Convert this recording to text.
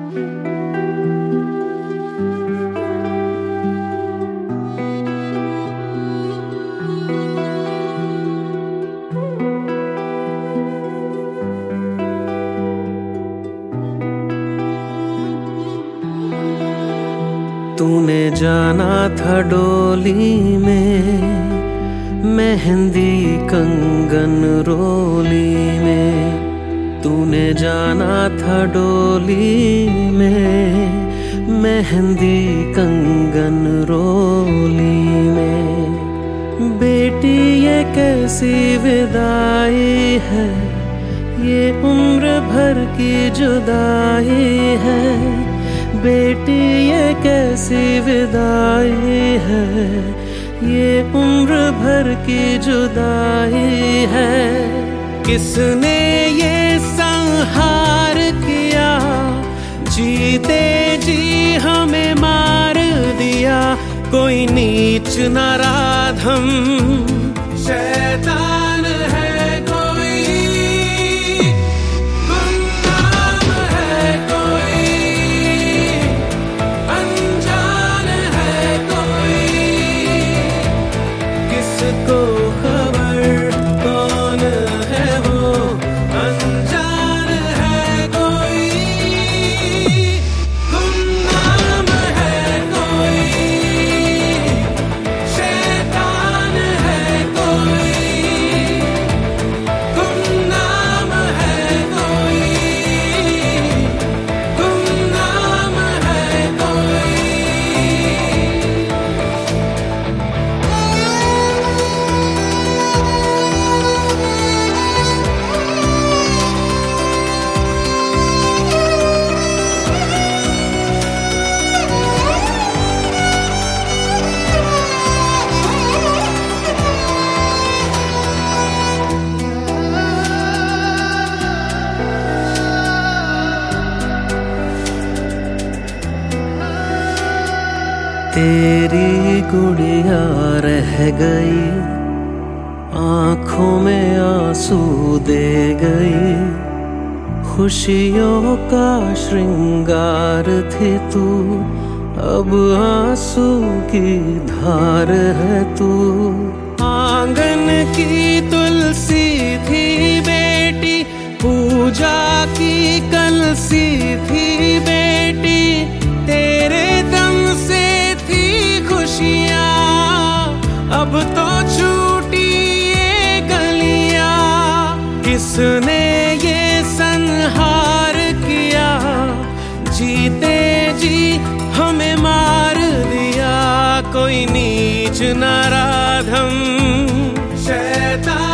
तूने जाना था डोली में, मेहंदी कंगन रोली में। तूने जाना था डोली में, मेहंदी कंगन रोली में। बेटी ये कैसी विदाई है, ये उम्र भर की जुदाई है। बेटी ये कैसी विदाई है, ये उम्र भर की जुदाई है। किसने ये संहार किया, जीते जी हमें मार दिया। कोई नीच नराधम शैतान है, तेरी गुड़िया रह गई, आँखों में आंसू दे गई। खुशियों का श्रृंगार थी तू, अब आंसू की धार है तू। आंगन की तुलसी थी बेटी, पूजा की कलसी थी बेटी। तेरे दम से अब तो छूटी ये गलियां। किसने ये संहार किया, जीते जी हमें मार दिया। कोई नीच नराधम शैतान